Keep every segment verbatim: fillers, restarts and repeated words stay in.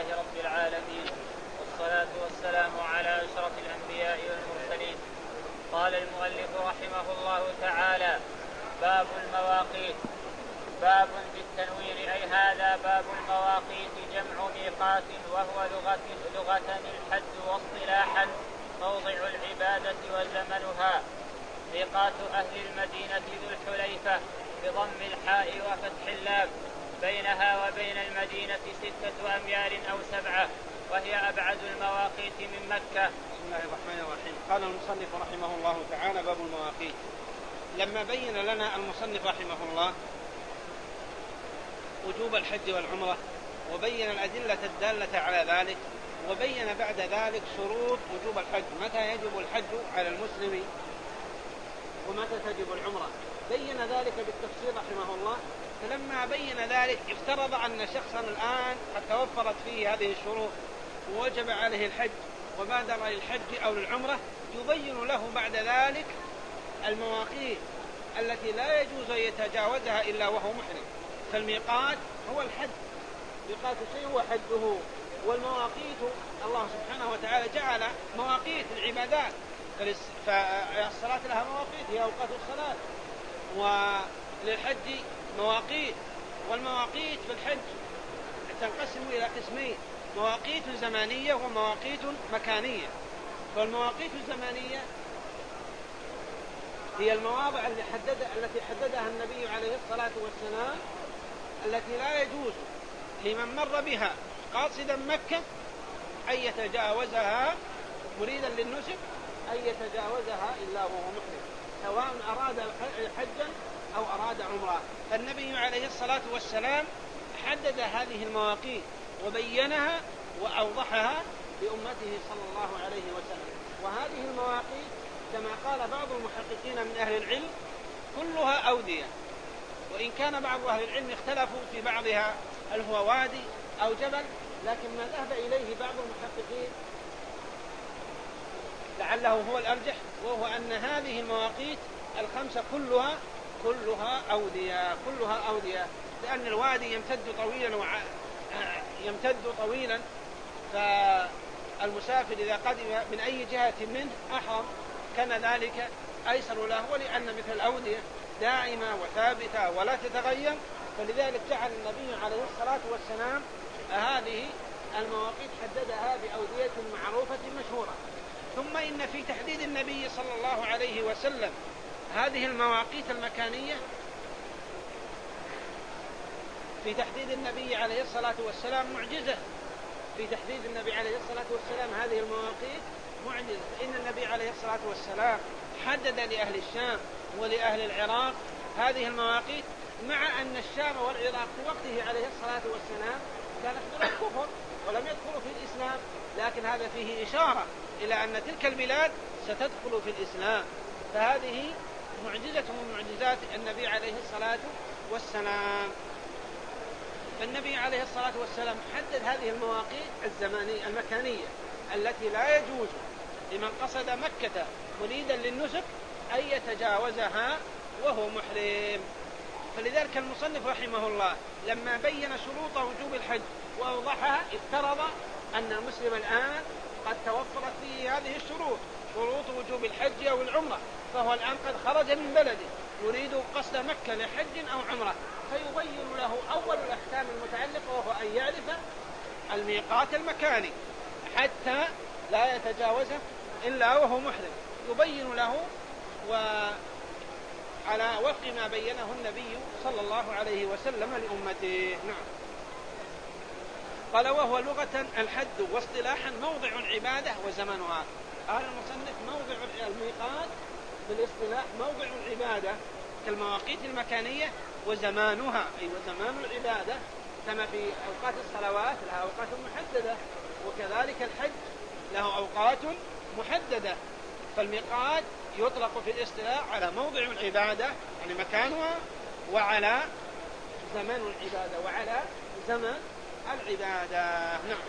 لله رب العالمين، والصلاة والسلام على أشرف الأنبياء والمرسلين. قال المؤلف رحمه الله تعالى: باب المواقيت. باب بالتنوين، أي هذا باب المواقيت، جمع ميقات، وهو لغة, لغة الحد، واصطلاحا موضع العبادة وزمنها. ميقات أهل المدينة ذو الحليفة بضم الحاء وفتح اللام، بينها وبين المدينة ستة أميال أو سبعة، وهي أبعد المواقيت من مكة. بسم الله الرحمن الرحيم. قال المصنف رحمه الله تعالى: باب المواقيت. لما بين لنا المصنف رحمه الله وجوب الحج والعمرة، وبين الأدلة الدالة على ذلك، وبين بعد ذلك شروط وجوب الحج، متى يجب الحج على المسلم ومتى تجب العمرة، بين ذلك بالتفصيل رحمه الله. فلما بين ذلك افترض أن شخصا الآن قد توفرت فيه هذه الشروط ووجب عليه الحج وبادر للحج أو للعمرة، يبين له بعد ذلك المواقيت التي لا يجوز أن يتجاوزها إلا وهو محرم. فالميقات هو الحج، ميقات الشيء هو حده. والمواقيت الله سبحانه وتعالى جعل مواقيت العبادات، فالصلاة لها مواقيت، هي أوقات الصلاة، وللحج مواقيت. والمواقيت في الحج تنقسم إلى قسمين: مواقيت زمانية ومواقيت مكانية. فالمواقيت الزمانية هي المواضع اللي حدد التي حددها النبي عليه الصلاة والسلام، التي لا يجوز لمن مر بها قاصدا مكة أن يتجاوزها مريدا للنسك أن يتجاوزها إلا وهو محرم، سواء أراد حجا أو أراد عمرة. فالنبي عليه الصلاة والسلام حدد هذه المواقيت وبينها وأوضحها لأمته صلى الله عليه وسلم. وهذه المواقيت كما قال بعض المحققين من أهل العلم كلها أودية، وإن كان بعض أهل العلم اختلفوا في بعضها هل هو وادي أو جبل، لكن ما ذهب إليه بعض المحققين لعله هو الأرجح، وهو أن هذه المواقيت الخمسة كلها كلها أودية كلها أودية لأن الوادي يمتد طويلا وع... يمتد طويلا فالمسافر إذا قدم من أي جهة منه أحرم كان ذلك أيسر له، ولأن مثل الأودية دائمة وثابتة ولا تتغير، فلذلك جعل النبي عليه الصلاة والسلام هذه المواقيت حددها بأودية معروفة مشهورة. ثم إن في تحديد النبي صلى الله عليه وسلم هذه المواقيت المكانية، في تحديد النبي عليه الصلاة والسلام معجزة، في تحديد النبي عليه الصلاة والسلام هذه المواقيت معجزة. فإن النبي عليه الصلاة والسلام حدد لأهل الشام ولأهل العراق هذه المواقيت، مع أن الشام والعراق في وقته عليه الصلاة والسلام كانت من الكفر ولم يدخلوا في الإسلام، لكن هذا فيه إشارة إلى أن تلك البلاد ستدخل في الإسلام. فهذه معجزة من معجزات النبي عليه الصلاة والسلام. فالنبي عليه الصلاة والسلام حدد هذه المواقيت الزمانية المكانية التي لا يجوز لمن قصد مكة مريدا للنسك أن يتجاوزها وهو محرم. فلذلك المصنف رحمه الله لما بين شروط وجوب الحج وأوضحها افترض أن المسلم الآن قد توفرت فيه هذه الشروط، شروط وجوب الحج أو العمرة، فهو الآن قد خرج من بلده يريد قصد مكة لحج أو عمرة، فيبين له أول الأحكام المتعلقة وهو أن يعرف الميقات المكاني حتى لا يتجاوزه إلا وهو محرم، يبين له وعلى وفق ما بينه النبي صلى الله عليه وسلم لأمته. نعم. قال: وهو لغة الحد، واصطلاحا موضع العبادة وزمنها. قال المصنف: موضع الميقات بالاصطلاح موضع العبادة كالمواقيت المكانية، وزمانها أي وزمان العبادة، كما في أوقات الصلوات لها أوقات محددة، وكذلك الحج له أوقات محددة. فالميقات يطلق في الاصطلاح على موضع العبادة يعني مكانها، وعلى زمان العبادة وعلى زمن العبادة. نعم.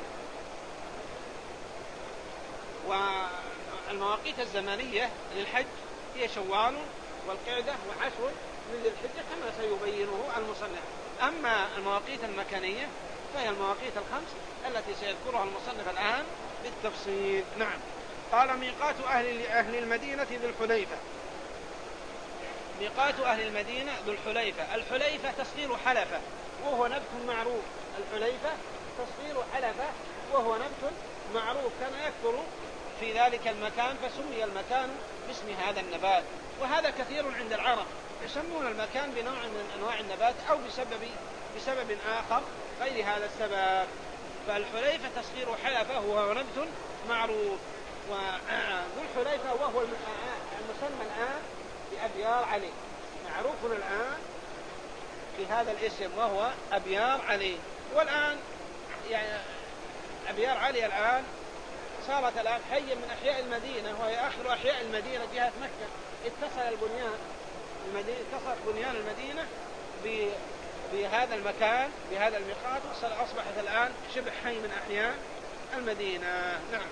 والمواقيت الزمانية للحج هي شوال والقعدة وعشر من ذي الحجة كما سيبينه المصنف. أما المواقيت المكانية فهي المواقيت الخمس التي سيذكرها المصنف الآن بالتفصيل. نعم. قال ميقات أهل, أهل المدينة ذو الحليفة. ميقات أهل المدينة ذو الحليفة. الحليفة تصغير حلفة وهو نبت معروف. الحليفة تصغير حلفة وهو نبت معروف كان يكثر في ذلك المكان فسمي المكان باسم هذا النبات. وهذا كثير عند العرب يسمون المكان بنوع من أنواع النبات أو بسبب, بسبب آخر غير هذا السبب. فالحليفة تصغير حلفة وهو نبت معروف. وذو الحليفة وهو المسمى الآن بأبيار علي، معروف الآن في هذا الاسم وهو أبيار علي. والآن يعني أبيار علي الآن صارت الآن حيا من أحياء المدينة وهي آخر أحياء المدينة جهة مكة. اتصل البنيان المدينة اتصل بنيان المدينة بهذا المكان بهذا الميقات أصبحت الآن شبه حي من أحياء المدينة. نعم.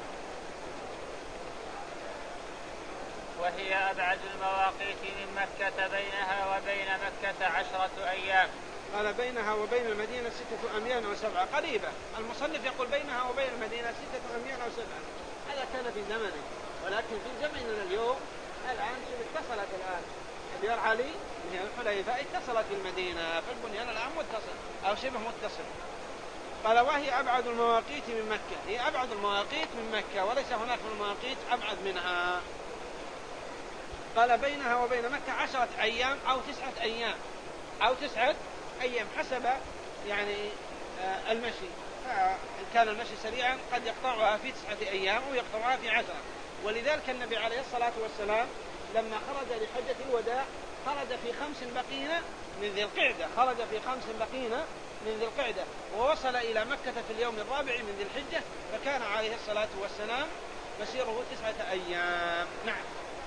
وهي أبعد المواقيت من مكة بينها وبين مكة عشرة أيام. قال بينها وبين المدينة ستة أميال وسبعة قريبة. المصنف يقول بينها وبين المدينة ستة أميال وسبعة. هذا كان في زمنه، ولكن في زمننا اليوم الآن اتصلت الآن أبيار علي هي الحليفة اتصلت بالمدينة فالبنيان الآن متصل أو شبه متصل. قال وهي أبعد المواقيت من مكة. هي أبعد المواقيت من مكة وليس هناك من المواقيت أبعد منها. قال بينها وبين مكة عشرة أيام أو تسعة أيام أو تسعة أيام حسب يعني آه المشي. إن كان المشي سريعا قد يقطعها في تسعة أيام أو يقطعها في عشرة. ولذلك النبي عليه الصلاة والسلام لما خرج لحجة الوداع خرج في خمس بقين من ذي القعدة خرج في خمس بقين من ذي القعدة ووصل إلى مكة في اليوم الرابع من ذي الحجة فكان عليه الصلاة والسلام مسيره تسعة أيام. نعم.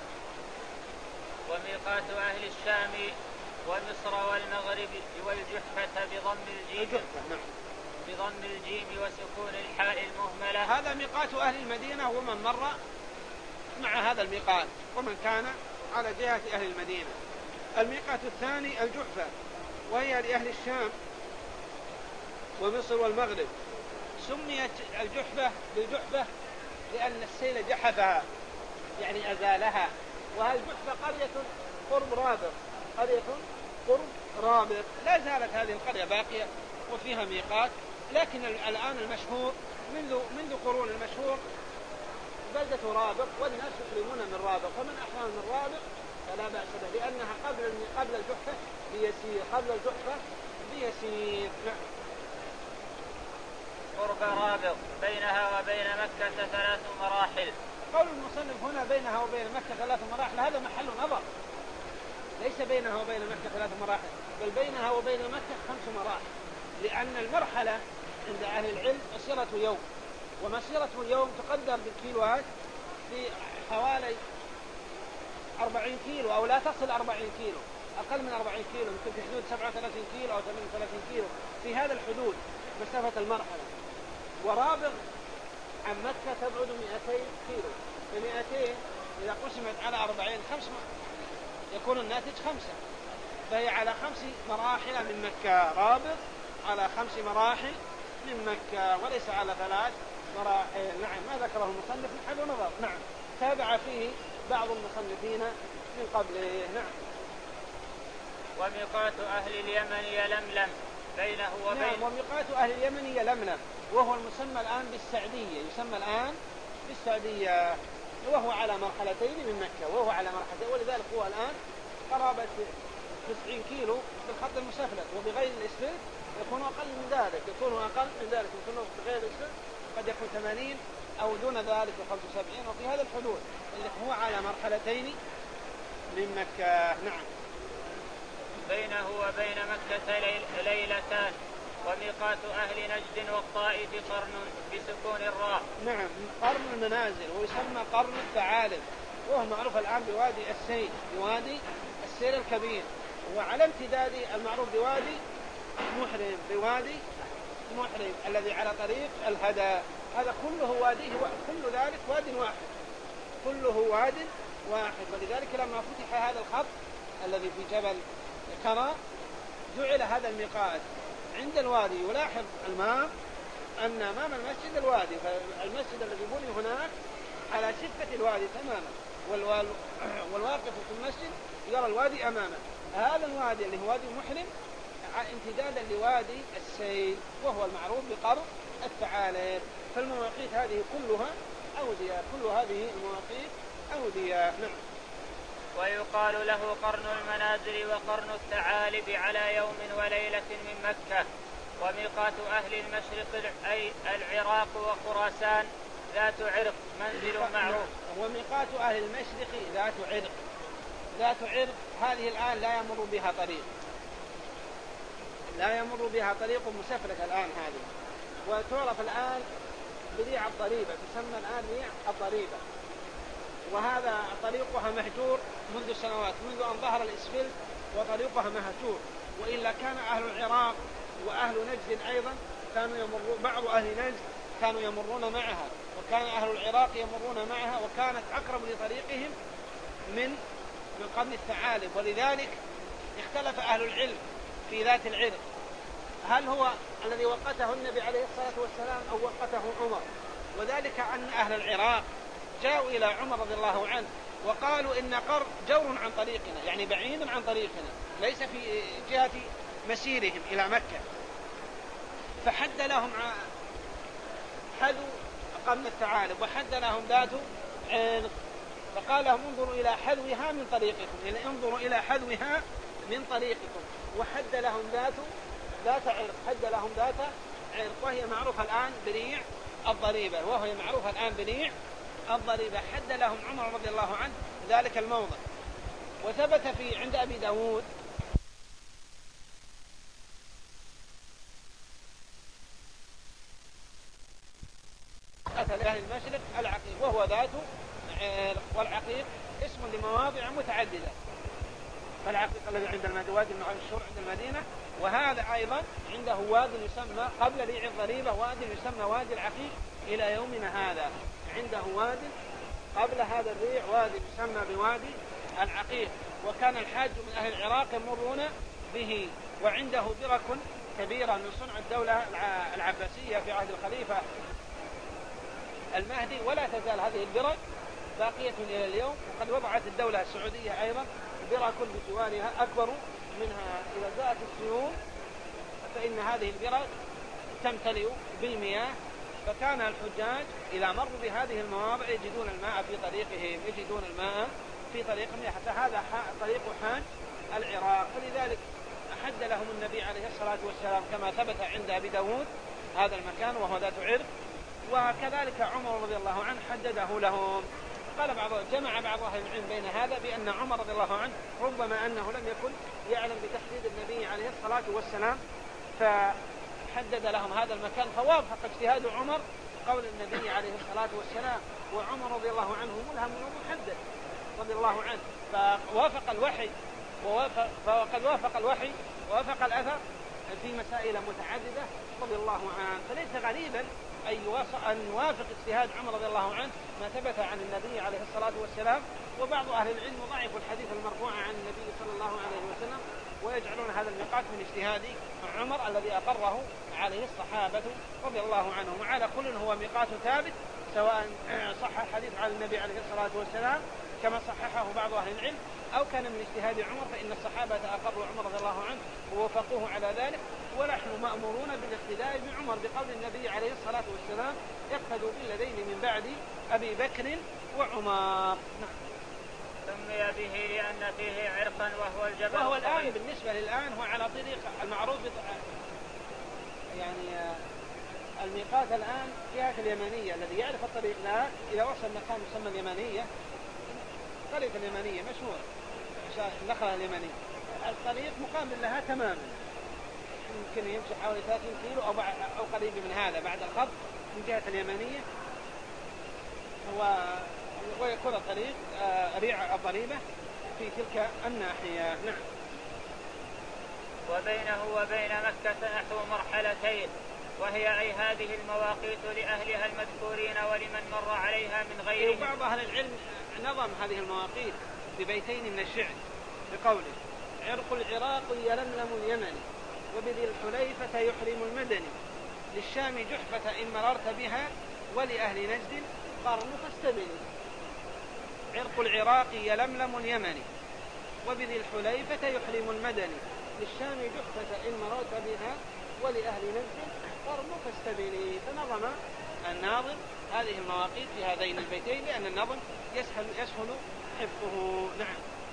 وميقات أهل الشام ومصر والمغرب والجحفة بضم الجيم نعم. بضم الجيم وسكون الحاء المهملة. هذا ميقات أهل المدينة ومن مر مع هذا الميقات ومن كان على جهة أهل المدينة. الميقات الثاني الجحفة وهي لأهل الشام ومصر والمغرب. سميت الجحفة بالجحفة لأن السيل جحفها يعني أزالها. وهالجحفة قرية قرب رابغ قرية قرب رابغ. لا زالت هذه القرية باقية وفيها ميقات لكن الآن المشهور منذ منذ قرون المشهور بلدة رابغ والناس يحرمون من رابغ فمن أحرم من رابغ فلا بأس به لأنها قبل قبل الجحفة بيسير قبل الجحفة بيسير. نعم. قرب رابغ بينها وبين مكة ثلاث مراحل. قول المصنف هنا بينها وبين مكة ثلاث مراحل هذا محل نظر. ليس بينها وبين مكة ثلاث مراحل بل بينها وبين مكة خمس مراحل لأن المرحلة عند أهل العلم مسيرة يوم ومسيرة اليوم تقدر بالكيلوات في حوالي أربعين كيلو أو لا تصل أربعين كيلو أقل من أربعين كيلو يمكن في حدود سبعة وثلاثين كيلو أو ثمانية وثلاثين كيلو في هذا الحدود مسافة المرحلة. ورابغ عن مكة تبعد مئتين كيلو فمئتين إذا قسمت على أربعين خمس يكون الناتج خمسة فهي على خمس مراحل من مكة. رابغ على خمس مراحل من مكة وليس على ثلاث مراحل. نعم. ما ذكره المصنف محل نظر. نعم. تابع فيه بعض المصنفين من قبله. نعم. وميقات أهل اليمن يلملم بينه وبين. نعم. وميقات أهل اليمن يلملم وهو المسمى الآن بالسعدية يسمى الآن بالسعدية وهو على مرحلتين من مكة وهو على مرحلتين ولذلك هو الآن قرابة تسعين كيلو بالخط المسفلت وبغير الإسفلت يكون أقل من ذلك يكون أقل من ذلك يكون بغير الإسفلت قد يكون ثمانين أو دون ذلك خمسة وسبعين وفي هذا الحدود اللي هو على مرحلتين من مكة. نعم. بينه وبين مكة ليلتان. وميقات أهل نجد والطائف قرن بسكون الراء. نعم. قرن المنازل ويسمى قرن الثعالب وهو معروف الآن بوادي السيل بوادي السيل الكبير وعلى امتداد المعروف بوادي محرم بوادي محرم الذي على طريق الهدى. هذا كله واديه كل ذلك واد واحد كله واد واحد. ولذلك لما فتح هذا الخط الذي في جبل كرى جعل هذا الميقات عند الوادي يلاحظ الماء أن أمام المسجد الوادي، فالمسجد الذي بني هناك على شفة الوادي تماما، والواقف في المسجد يرى الوادي أمامه. هذا الوادي اللي هو وادي محرم امتدادا لوادي السيل وهو المعروف بقرن الثعالب. فالمواقيت هذه كلها أودية، كل هذه المواقيت أودية. نعم. ويقال له قرن المنازل وقرن الثعالب على يوم وليلة من مكة. وميقات أهل المشرق أي العراق وخراسان ذات عرق منزل معروف. وميقات أهل المشرق ذات عرق. ذات عرق هذه الآن لا يمر بها طريق، لا يمر بها طريق مسفلة الآن هذه، وتعرف الآن بريع الضريبة، تسمى الآن ريع الضريبة. وهذا طريقها مهجور منذ سنوات، منذ أن ظهر الإسفلت وطريقها مهجور. وإلا كان أهل العراق وأهل نجد أيضا كانوا يمرون، بعض أهل نجد كانوا يمرون معها، وكان أهل العراق يمرون معها، وكانت أقرب لطريقهم من من قرن الثعالب. ولذلك اختلف أهل العلم في ذات العرق، هل هو الذي وقته النبي عليه الصلاة والسلام أو وقته عمر؟ وذلك أن أهل العراق جاءوا إلى عمر رضي الله عنه وقالوا إن قرن جور عن طريقنا، يعني بعيد عن طريقنا، ليس في جهة مسيرهم إلى مكة، فحد لهم حدوا قرن الثعالب وحد لهم ذات عرق، فقال لهم انظروا إلى حذوها من طريقكم، يعني انظروا إلى حذوها من طريقكم، وحد لهم ذات ذات عرق، حد لهم ذات عرق، وهي معروفة الآن بريع الضريبة، وهي معروفة الآن بريع الضريبة. حد لهم عمر رضي الله عنه ذلك الموضع. وثبت في عند أبي داود أتى لأهل المشرق العقيق، وهو ذات عرق، والعقيق اسم لمواضع متعددة، فالعقيق الذي عند الوادي المشهور عند المدينة، وهذا أيضا عنده وادي يسمى قبل ريع الضريبة وادي يسمى وادي العقيق إلى يومنا هذا، عنده وادي قبل هذا الريع وادي يسمى بوادي العقيق. وكان الحاج من أهل العراق يمرون به، وعنده برك كبيرة من صنع الدولة العباسية في عهد الخليفة المهدي، ولا تزال هذه البرك باقية إلى اليوم. وقد وضعت الدولة السعودية أيضا برك بجوارها أكبر منها، إذا جاءت السيول فإن هذه البرك تمتلئ بالمياه، فكان الحجاج إذا مروا بهذه المواضع يجدون الماء في طريقهم، يجدون الماء في طريقهم، حتى هذا طريق حاج العراق. فلذلك أحد لهم النبي عليه الصلاة والسلام كما ثبت عند أبي داود هذا المكان وهو ذات عرق، وكذلك عمر رضي الله عنه حدده لهم. قال بعض جمع بعض أهل العلم بين هذا بأن عمر رضي الله عنه ربما أنه لم يكن يعلم بتحديد النبي عليه الصلاة والسلام فحدد لهم هذا المكان، فوافق اجتهاد عمر قول النبي عليه الصلاة والسلام، وعمر رضي الله عنه ملهم ومحدد رضي الله عنه، فوافق الوحي ووافق فقد وافق الوحي ووافق الأثر في مسائل متعددة رضي الله عنه. فليس غريبا أن يوافق اجتهاد عمر رضي الله عنه ما ثبت عن النبي عليه الصلاة والسلام. وبعض أهل العلم ضعف الحديث المرفوع عن النبي صلى الله عليه وسلم، ويجعلون هذا الميقات من اجتهاد عمر الذي أقره عليه الصحابة رضي الله عنهم. وعلى كل هو ميقات ثابت، سواء صح الحديث عن النبي عليه الصلاة والسلام كما صححه بعض أهل العلم أو كان من اجتهاد عمر، فإن الصحابة أقروا عمر رضي الله عنه ووافقوه على ذلك، ونحن مأمورون بالاقتداء بعمر بقول النبي عليه الصلاة والسلام اقتدوا بالذين من بعد أبي بكر وعمر. سمي به لأن فيه عرقا وهو الجبل، وهو الآن بالنسبة للآن هو على طريق المعروف يعني الميقات الآن جهة اليمنية، الذي يعرف الطريق لا إذا وصل مكان يسمى اليمنية، قرية اليمنية مشهورة النخلة اليمنية، الطريق مقابل لها تماما، يمكن يمشي حوالي ثلاثين كيلو أو, أو قريب من هذا بعد الخط من جهة اليمنية، ويكون الطريق ريع الضريبة في تلك الناحية. نعم. وبينه وبين مكة نحو مرحلتين، وهي أي هذه المواقيت لأهلها المذكورين ولمن مر عليها من غيرهم. وبعض أهل العلم نظم هذه المواقيت ببيتين من الشعر بقوله: عرق العراق يلملم اليمن وبذي الحليفة يحرم المدني، للشام جحفة إن مررت بها، ولأهل نجد قرن فاستبني، عرق العراق يلملم اليمني، وبذي الحليفة يحرم المدني، للشام جحفة إن مررت بها، ولأهل نجد قرن فاستبني. فنظم الناظم هذه المواقيت في هذين البيتين لأن النظم يسهل, يسهل حفظه. نعم.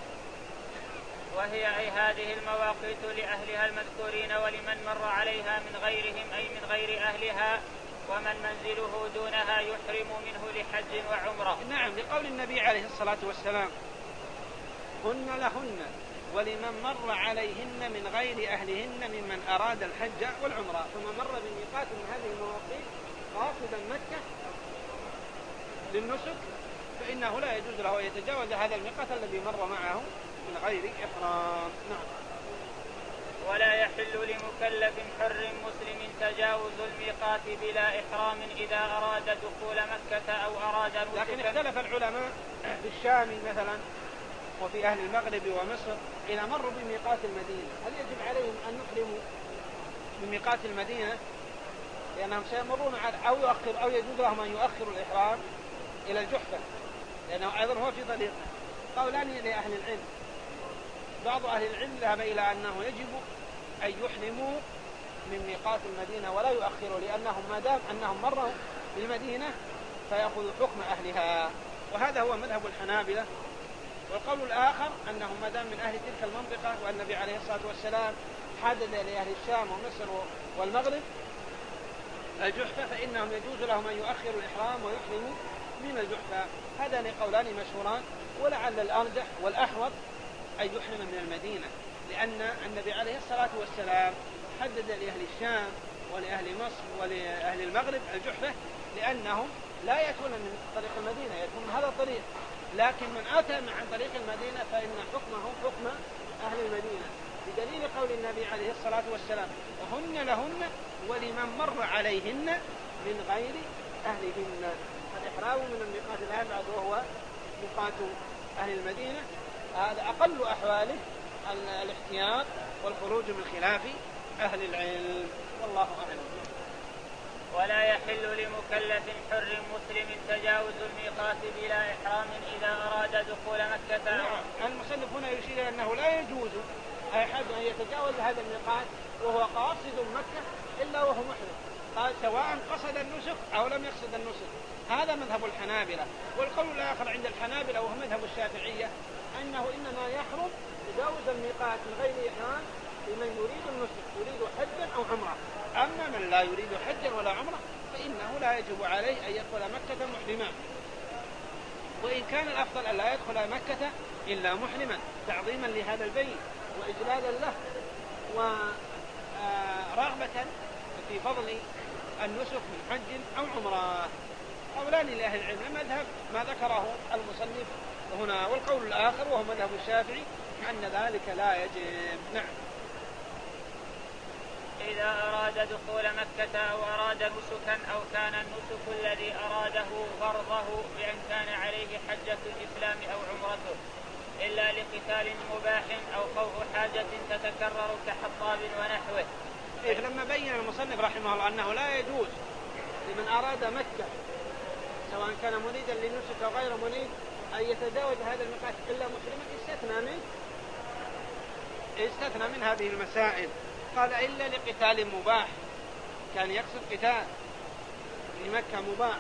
وهي أي هذه المواقيت لأهلها المذكورين ولمن مر عليها من غيرهم أي من غير أهلها، ومن منزله دونها يحرم منه لحج وعمرة. نعم، لقول النبي عليه الصلاة والسلام هن لهن ولمن مر عليهن من غير أهلهن ممن أراد الحج والعمرة. فمن مر بميقات من هذه المواقيت قاصدا مكة للنسك فإنه لا يجوز له أن يتجاوز هذا الميقات الذي مر معه من غير إحرام. نعم. ولا يحل لمكلف حر مسلم تجاوز الميقات بلا إحرام إذا أراد دخول مكة أو أراد نسكا. لكن اختلف العلماء في الشام مثلا وفي أهل المغرب ومصر إذا مروا بميقات المدينة هل يجب عليهم أن يحرموا بميقات المدينة لأنهم سيمرون على أو يؤخر أو يجوز لهم أن يؤخروا الإحرام إلى الجحفة لأنه أيضا هو في طريقه؟ قولان لأهل العلم. بعض أهل العلم ذهب إلى أنه يجب أن يحرموا من ميقات المدينة ولا يؤخروا لأنهم ما دام أنهم مروا بالمدينة فيأخذوا حكم أهلها، وهذا هو مذهب الحنابلة. والقول الآخر أنهم ما دام من أهل تلك المنطقة والنبي عليه الصلاة والسلام حدد لأهل الشام ومصر والمغرب الجحفة فإنهم يجوز لهم أن يؤخروا الإحرام ويحرموا من الجحفة. هذان قولان مشهوران، ولعل الأرجح والأحوط أن يحرم من المدينة لأن النبي عليه الصلاة والسلام حدد لأهل الشام ولأهل مصر ولأهل المغرب الجحفة لأنهم لا يأتون من طريق المدينة، يأتون من هذا الطريق، لكن من أتى عن طريق المدينة فإن حكمه حكم أهل المدينة بدليل قول النبي عليه الصلاة والسلام وهن لهن ولمن مر عليهن من غير أهلهن. الإحرام من الميقات الأبعد وهو ميقات أهل المدينة هذا أقل أحواله الاحتياط والخروج من خلاف أهل العلم، والله أعلم. ولا يحل لمكلف حر مسلم تجاوز الميقات بلا إحرام إذا أراد دخول مكة. نعم، المصنف هنا يشير أنه لا يجوز أحد أن يتجاوز هذا الميقات وهو قاصد مكة إلا وهو محرم، قال سواء قصد النسك أو لم يقصد النسك. هذا مذهب الحنابلة. والقول الآخر عند الحنابلة وهو مذهب الشافعية أنه إنما يحرم تجاوز الميقات من غير إحرام لمن يريد النسك يريد حجا أو عمرة، أما من لا يريد حجا ولا عمرة فإنه لا يجب عليه أن يدخل مكة محرما، وإن كان الأفضل أن لا يدخل مكة إلا محرما تعظيما لهذا البيت وإجلالا له ورغبة في فضل النسك من حج أو عمرة. قولان لأهل العلم، مذهب ما ذكره المصنف هنا، والقول الآخر وهو مذهب الشافعي أن ذلك لا يجب. نعم. إذا أراد دخول مكة أو أراد نسكا أو كان النسك الذي أراده فرضه بأن كان عليه حجة الإسلام أو عمرته إلا لقتال مباح أو خوف حاجة تتكرر كحطاب ونحوه. إيه لما بين المصنف رحمه الله أنه لا يجوز لمن أراد مكة سواء كان مريدا للنسك أو غير مريد أن يتجاوز هذا الميقات إلا محرما استثنى من استثنى من هذه المسائل. قال إلا لقتال مباح، كان يقصد قتال في مكة مباح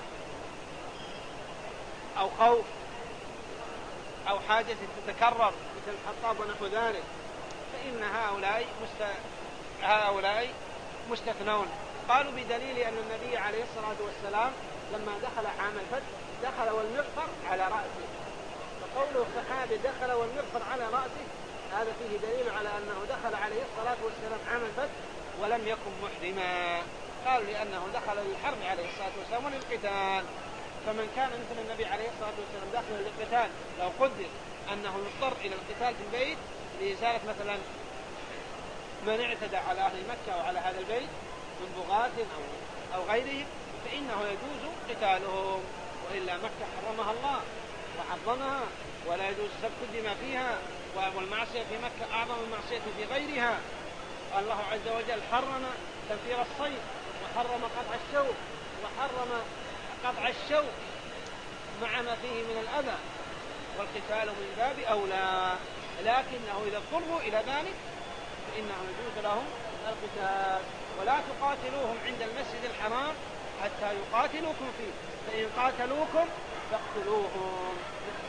أو خوف أو حاجة تتكرر مثل الحطاب ونحو ذلك فإن هؤلاء مست... هؤلاء مستثنون. قالوا بدليل أن النبي عليه الصلاة والسلام لما دخل عام الفتح دخل والمغفر على رأسه، فقوله الصحابي دخل والمغفر على رأسه هذا فيه دليل على أنه دخل عليه الصلاة والسلام عام الفتح ولم يكن محرما. قالوا لأنه دخل للحرب عليه الصلاة والسلام وللقتال، فمن كان مثل النبي عليه الصلاة والسلام داخل للقتال لو قدر أنه يضطر إلى القتال في البيت لإزالة مثلا من اعتدى على أهل مكة أو على هذا البيت من بغاة أو, أو غيرهم فإنه يجوز قتالهم، وإلا مكة حرمها الله وحرمها ولا يجوز سفك الدماء فيها، والمعصية في مكة أعظم المعصية في غيرها، الله عز وجل حرم تنفير الصيد وحرم قطع الشوك وحرم قطع الشوك مع ما فيه من الأذى، والقتال من باب أولى، لكنه إذا اضطروا إلى ذلك فإنه يجوز لهم القتال. ولا تقاتلوهم عند المسجد الحرام حتى يقاتلوكم فيه، فإن قاتلوكم فاقتلوهم.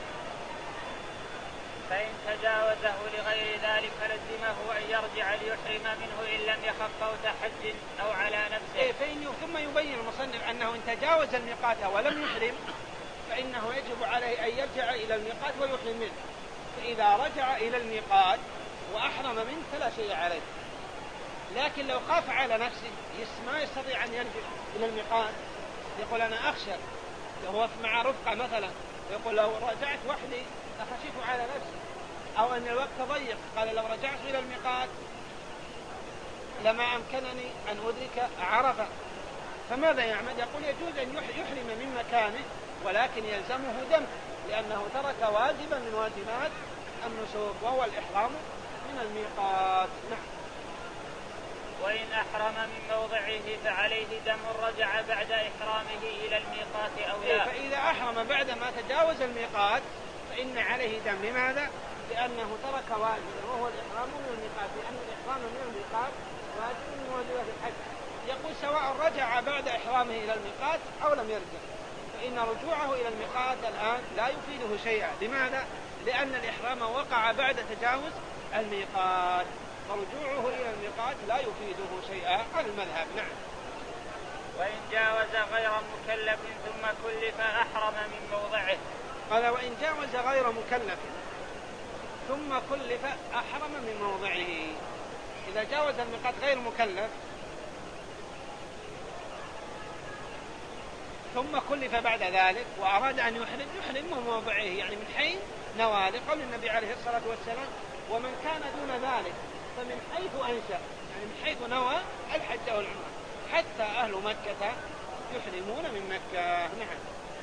فإن تجاوزه لغير ذلك فلزمه أن يرجع ليحرم منه إن لم يخف فوت حج أو على نفسه. إيه فإن ثم يبين المصنف أنه إن تجاوز الميقات ولم يحرم فإنه يجب عليه أن يرجع إلى الميقات ويحرم منه، فإذا رجع إلى الميقات وأحرم منه فلا شيء عليه. لكن لو خاف على نفسه ما يستطيع أن يرجع إلى الميقات، يقول أنا أخشى، هو مع رفقة مثلا يقول لو رجعت وحدي أخشيت على نفسي، أو أن الوقت ضيق قال لو رجعت إلى الميقات لما أمكنني أن أدرك عرفة، فماذا يعمل؟ يقول يجوز أن يحرم من مكانه ولكن يلزمه دم، لأنه ترك واجبا من واجبات النسك وهو الإحرام من الميقات. نعم. وإن أحرم من موضعه فعليه دم رجع بعد إحرامه إلى الميقات أو لا. فإذا أحرم بعد ما تجاوز الميقات فإن عليه دم. لماذا؟ لأنه ترك واجبا وهو الإحرام من الميقات، لأن الإحرام من الميقات واجب من واجبات الحج. يقول سواء رجع بعد إحرامه إلى الميقات أو لم يرجع، فإن رجوعه إلى الميقات الآن لا يفيده شيئا. لماذا؟ لأن الإحرام وقع بعد تجاوز الميقات، فرجوعه إلى الميقات لا يفيده شيئا على المذهب. نعم. وإن جاوز غير مكلف ثم كلف أحرم من موضعه. قال وإن جاوز غير مكلف ثم كلف أحرم من موضعه. إذا جاوز الميقات غير مكلف ثم كلف بعد ذلك وأراد أن يحرم يحرم من موضعه، يعني من حين نوى، لقول النبي عليه الصلاة والسلام ومن كان دون ذلك فمن حيث أنشأ، يعني من حيث نوى الحج أو العمرة، حتى أهل مكة يحرمون من مكة. نعم.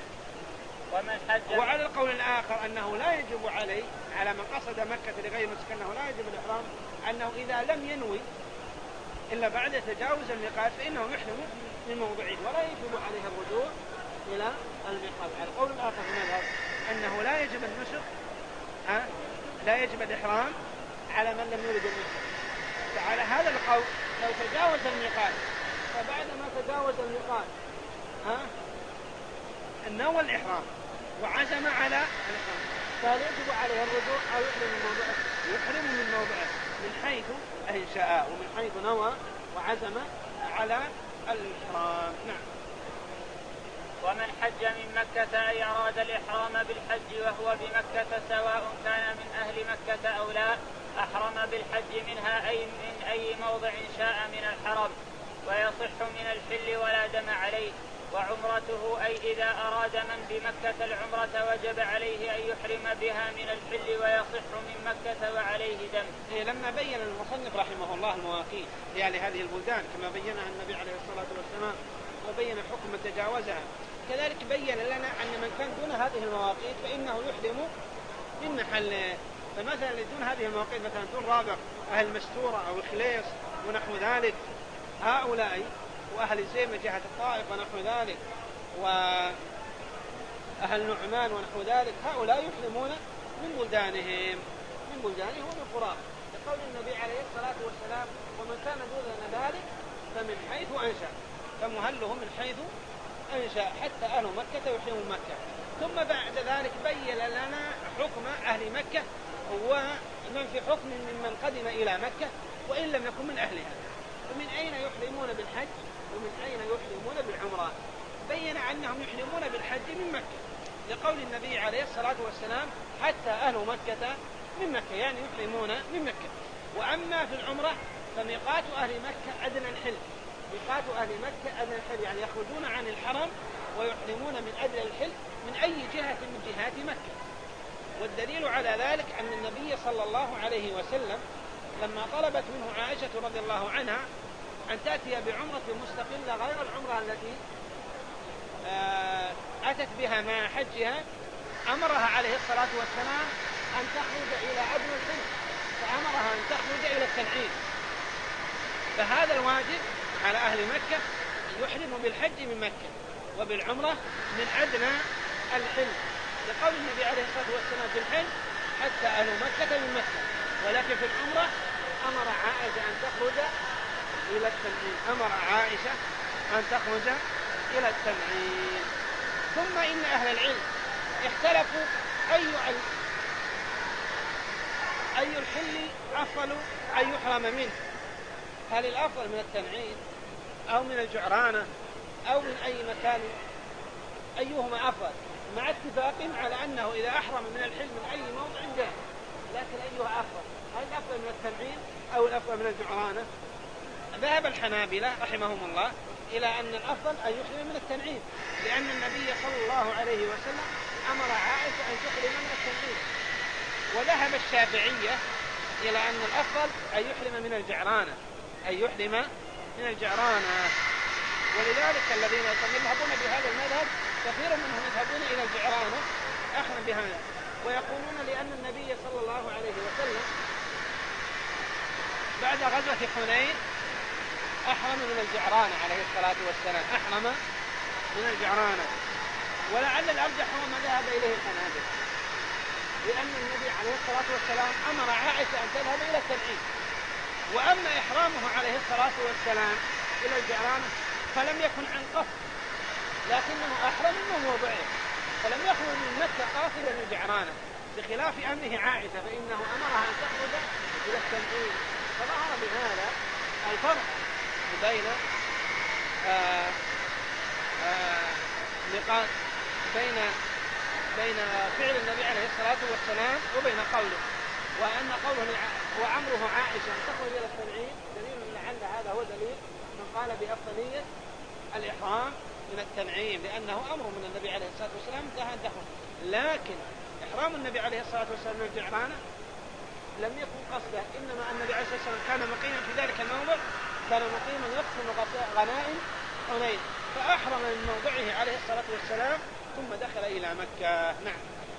ومن حج. وعلى القول الآخر أنه لا يجب عليه على من قصد مكة لغير نسك أنه لا يجب الإحرام، أنه إذا لم ينوي إلا بعد تجاوز الميقات فإنه يحرم من موضعه ولا يجب عليه الرجوع إلى الميقات. على القول الآخر في المذهب أنه لا يجب النسك، ها لا يجب الإحرام على من لم يرد النسك. فعلى هذا القول لو تجاوز الميقات فبعد ما تجاوز الميقات ها نوى الإحرام وعزم على الإحرام فهل يجب عليه الرجوع أو يحرم من موضعه؟ يحرم من موضعه من حيث أنشأ ومن حيث نوى وعزم على الإحرام. نعم. ومن حج من مكة أي أراد الإحرام بالحج وهو بمكة سواء كان من أهل مكة أو لا أحرم بالحج منها أي من أي موضع شاء من الحرم ويصح من الحل ولا دم عليه. وعمرته أي إذا أراد من بمكة العمرة وجب عليه أن يحرم بها من الحل ويصح من مكة وعليه دم. إيه لما بين المصنف رحمه الله المواقيت لهذه البلدان كما بينها النبي عليه الصلاة والسلام وبين حكم من تجاوزها، كذلك بين لنا أن من كان دون هذه المواقيت فإنه يحرم من محل. فمثلا دون هذه المواقيت مثلا دون رابغ أهل مستورة أو خليص ونحو ذلك، هؤلاء وأهل زيمة جهة الطائف ونحو ذلك وأهل نعمان ونحو ذلك، هؤلاء يحرمون من بلدانهم من بلدانهم ومن قراهم، لقول النبي عليه الصلاة والسلام ومن كان دون ذلك فمن حيث أنشأ، فمهله من حيث أنشأ، حتى أهل مكة يحرمون مكة. ثم بعد ذلك بين لنا حكم أهل مكة ومن في حكم من قدم إلى مكة وإن لم يكن من أهلها، ومن أين يحرمون بالحج ومن أين يحرمون بالعمرة. بين أنهم يحرمون بالحج من مكة لقول النبي عليه الصلاة والسلام حتى أهل مكة من مكة، يعني يحرمون من مكة. وأما في العمرة فميقات أهل مكة أدنى الحل، ميقات أهل مكة أدنى الحل، يعني يخرجون عن الحرم ويحرمون من أدنى الحل من أي جهة من جهات مكة. والدليل على ذلك أن النبي صلى الله عليه وسلم لما طلبت منه عائشة رضي الله عنها أن تأتي بعمرة مستقلة غير العمرة التي أتت بها مع حجها، أمرها عليه الصلاة والسلام أن تخرج إلى أدنى الحل، فأمرها أن تخرج إلى التنعيم فهذا الواجب على أهل مكة أن يحرموا بالحج من مكة وبالعمرة من أدنى الحل، لقول النبي عليه الصلاة والسلام في الحج حتى أهل مكة من مكة، ولكن في العمرة أمر عائشة أن تخرج إلى التنعيم، أمر عائشة أن تخرج إلى التنعيم. ثم إن أهل العلم اختلفوا أي أي الحل أفضل أن يحرم منه، هل الأفضل من التنعيم أو من الجعرانة أو من أي مكان، أيهما أفضل؟ مع اتفاق على أنه إذا أحرم من الحل من أي موضع جاء، لكن أيها أفضل؟ هل الأفضل من التنعيم أو الأفضل من الجعرانة؟ ذهب الحنابلة رحمهم الله إلى أن الأفضل أن يحرم من التنعيم، لأن النبي صلى الله عليه وسلم أمر عائشة أن تحرم من التنعيم. وذهب الشافعية إلى أن الأفضل أن يحرم من الجعرانة، أن يحرم من الجعرانة. ولذلك الذين يذهبون بهذا المذهب كثير منهم يذهبون إلى الجعرانة أخذا بهذا، ويقولون لأن النبي صلى الله عليه وسلم بعد غزوة حنين أحرم من الجعرانة عليه الصلاة والسلام، أحرم من الجعرانة. ولعل الأرجح هو ما ذهب إليه الحنابلة، لأن النبي عليه الصلاة والسلام أمر عائشة أن تذهب إلى التنعيم، وأما إحرامه عليه الصلاة والسلام إلى الجعرانة فلم يكن عن قصد، لكنه أحرم من موضعه، فلم يخرج من مكة قاصدا الجعرانة، بخلاف أمره عائشة فإنه أمرها أن تخرج إلى التنعيم. فظهر بهذا الفرق بين آآ آآ نقاط بين بين فعل النبي عليه الصلاة والسلام وبين قوله، وأن قوله وأمره عائشة أن تخرج إلى التنعيم دليل لعل هذا هو دليل من قال بأفضلية الإحرام من التنعيم، لأنه أمر من النبي عليه الصلاة والسلام انتهى أن تخرج. لكن إحرام النبي عليه الصلاة والسلام من الجعرانة لم يكن قصده، إنما النبي عليه الصلاة والسلام كان مقيما في ذلك الموضع، كان مقيما يقسم غنائم حنين، فأحرم من موضعه عليه الصلاة والسلام ثم دخل إلى مكة. نعم.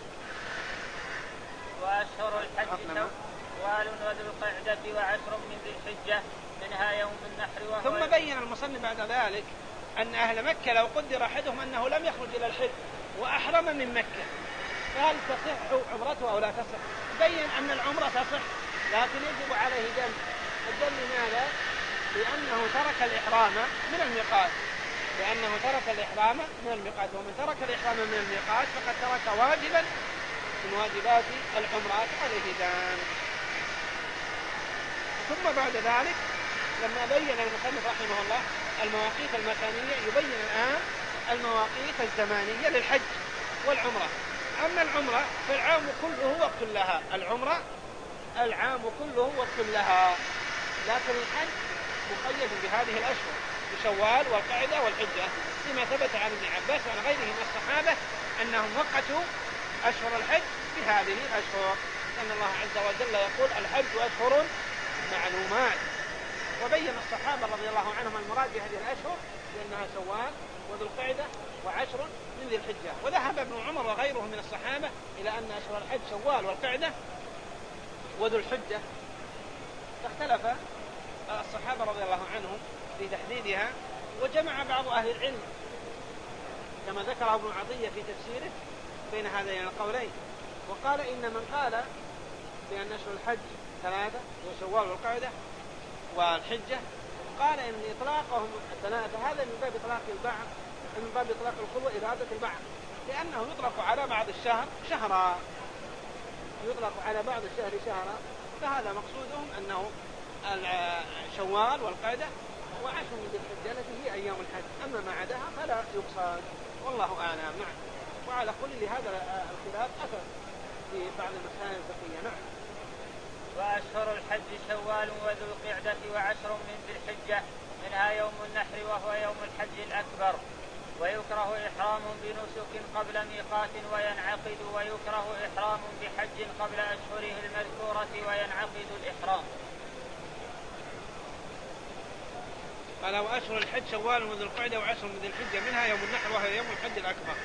وأشهر الحج شوال وذو القعدة وعشر من ذي الحجة منها يوم النحر. وهو ثم بين المصنف بعد ذلك أن أهل مكة لو قدر أحدهم أنه لم يخرج إلى الحج وأحرم من مكة فهل تصح عمرته أو لا تصح؟ بين أن العمرة تصح، لكن يجب عليه دم. الدم لماذا؟ لأنه ترك الإحرام من الميقات، لأنه ترك الإحرام من الميقات، ومن ترك الإحرام من الميقات فقد ترك واجبا من واجبات العمرات عليه دم. ثم بعد ذلك لما بين المصنف رحمه الله المواقيت المكانية يبين الآن المواقيت الزمانية للحج والعمرة. أما العمرة فالعام كله وقت لها، العمرة العام كله وقت لها، لكن الحج مقيد بهذه الأشهر بشوال والقعدة والحجة، لما ثبت عن ابن عباس وعن غيره من الصحابة أنهم وقتوا أشهر الحج بهذه الأشهر، لأن الله عز وجل يقول الحج أشهر معلومات، وبين الصحابة رضي الله عنهم المراد بهذه الأشهر لأنها شوال وذو القعدة وعشر من ذي الحجة. وذهب ابن عمر وغيره من الصحابة إلى أن أشهر الحج شوال والقعدة وذو الحجة. فاختلف الصحابة رضي الله عنهم في تحديدها، وجمع بعض أهل العلم كما ذكر ابن عطية في تفسيره بين هذين القولين، وقال إن من قال بأن أشهر الحج ثلاثة وشوال والقعدة والحجة قال إن إطلاقهم الثلاثة هذا من باب إطلاق البعض، من باب إطلاق القوة إرادة البعض، لأنه يطلق على بعض الشهر شهرا، يطلق على بعض الشهر شهرا، فهذا مقصودهم أنه شوال والقعدة وعشر من ذي الحجة التي هي أيام الحج، أما ما عداها فلا يقصد، والله أعلم. نعم. وعلى كل لهذا الخلاف أثر في بعض المسائل الفقهية. نعم. وأشهر الحج شوال وذو القعدة وعشر من ذي الحجة منها يوم النحر وهو يوم الحج الأكبر. ويكره إحرام بنسك قبل ميقات وينعقد، ويكره إحرام بحج قبل أشهره المذكورة وينعقد الإحرام. قال وأشهر الحج شوال وذو القعدة وعشر من ذي الحجة منها يوم النحر وهو يوم الحج الأكبر.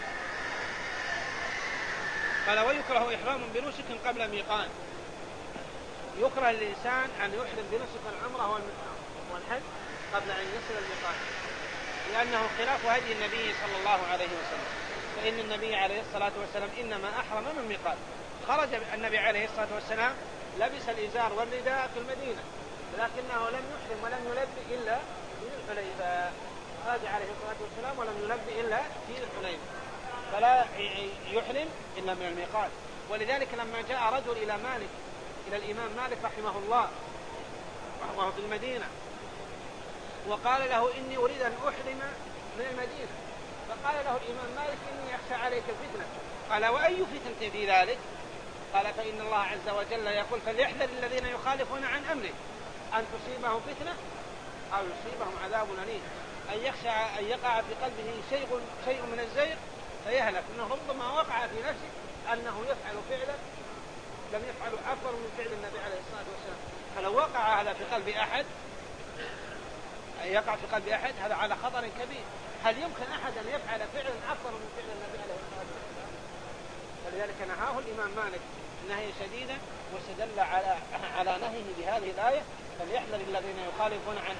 قال ويكره إحرام بنسك قبل ميقات، يكره الإنسان أن يحرم بنسك العمرة والحج قبل أن يصل الميقات، لأنه خلاف هدي النبي صلى الله عليه وسلم. فإن النبي عليه الصلاة والسلام إنما أحرم من الميقات. خرج النبي عليه الصلاة والسلام لبس الإزار والرداء في المدينة، لكنه لم يحرم ولم يلبي إلا في الحليفة. خرج عليه الصلاة والسلام ولم يلبي إلا في الحليفة، فلا يحرم إلا من الميقات. ولذلك لما جاء رجل إلى مالك إلى الإمام مالك رحمه الله وهو في المدينة وقال له إني أريد أن أحرم من المدينة، فقال له الإمام مالك إني أخشى عليك الفتنة. قال وأي فتنة في ذلك؟ قال فإن الله عز وجل يقول فليحذر الذين يخالفون عن أمره أن تصيبهم فتنة أو يصيبهم عذاب أليم. أن يخشى أن يقع في قلبه شيء شيء من الزيغ فيهلك، إنه ربما وقع في نفسه أنه يفعل فعلا لم يفعل أكبر من فعل النبي عليه الصلاة والسلام. فلو وقع هذا في قلب أحد أن يقع في قلب أحد هذا على خطر كبير. هل يمكن أحد أن يفعل فعلا أكبر من فعل النبي عليه الصلاة والسلام؟ فلذلك نهاه الإمام مالك نهي شديدا، واستدل على على نهيه بهذه الآية فليحذر الذين يخالفون عن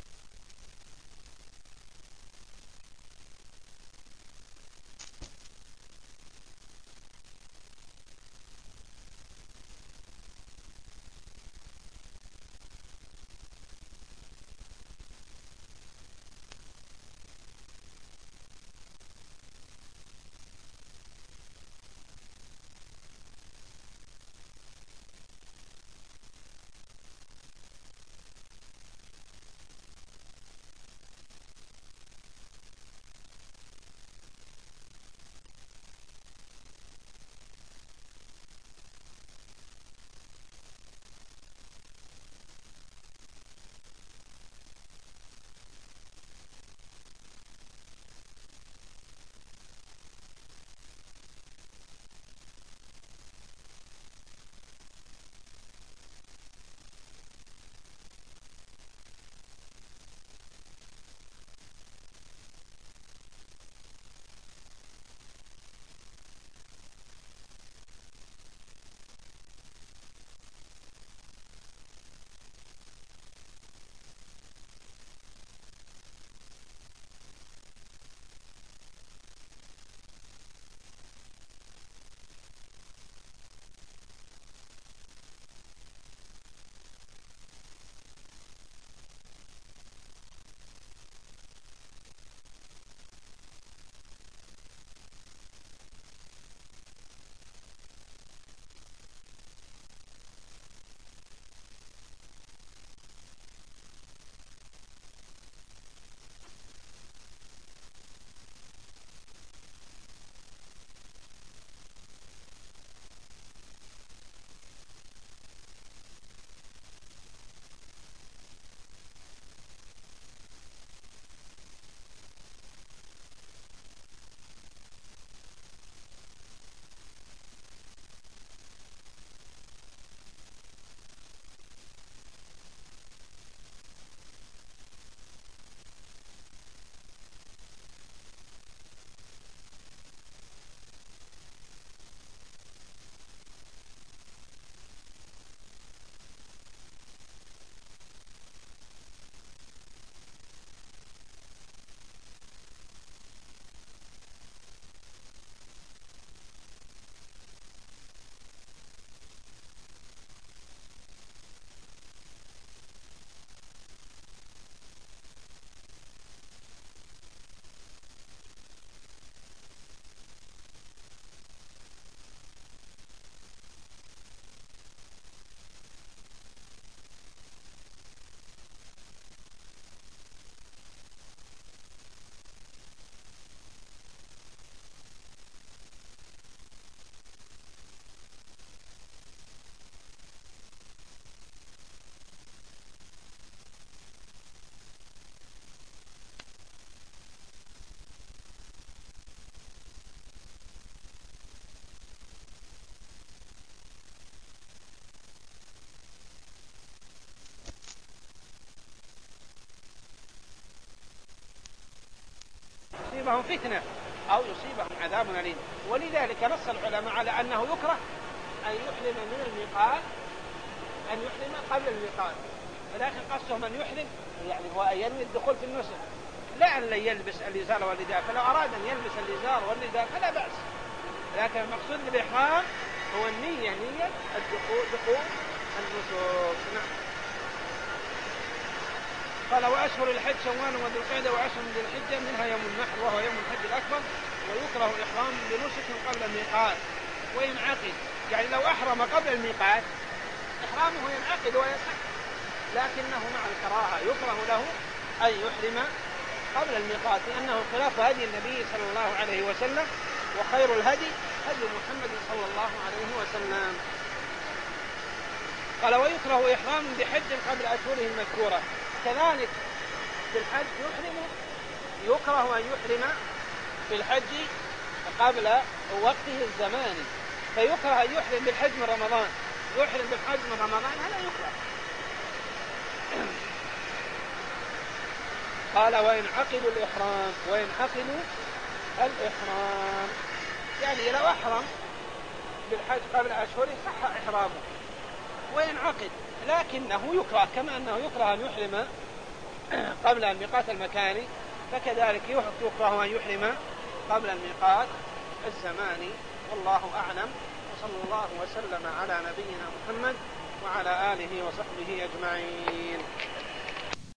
يصيبهم فتنة أو يصيبهم عذاب أليم. ولذلك نص العلماء على أنه يكره أن يحرم من الميقات أن يحرم قبل الميقات، ولكن قصده من يحرم يعني هو ينوي الدخول في النسك، لا أن يلبس الإزار والرداء، فلو أراد أن يلبس الإزار والرداء فلا بأس، لكن المقصود بالإحرام هو النية، نية الدخول دخول النسك. نعم. قال وأشهر الحج شوال وذو القعدة وعشر من ذي الحجة منها يوم النحر وهو يوم الحج الأكبر، ويكره الإحرام بنسك قبل الميقات وينعقد، يعني لو أحرم قبل الميقات إحرامه ينعقد ويصح، لكنه مع الكراهة يكره له أن يحرم قبل الميقات، لأنه خلاف هدي النبي صلى الله عليه وسلم، وخير الهدي هدي محمد صلى الله عليه وسلم. قال ويكره إحرام بحج قبل أشهره المذكورة، كذلك في الحج يحرم يكره أن يحرم في الحج قبل وقته الزماني، فيكره أن يحرم بالحج من رمضان، يحرم بالحج من رمضان هذا يكره. قال وينعقد الإحرام، وينعقد الإحرام يعني لو أحرم بالحج قبل أشهره صح إحرامه وينعقد، لكنه يكره كما أنه يكره أن يحرم قبل الميقات المكاني، فكذلك يكره أن يحرم قبل الميقات الزماني. والله أعلم، وصلى الله وسلم على نبينا محمد وعلى آله وصحبه أجمعين.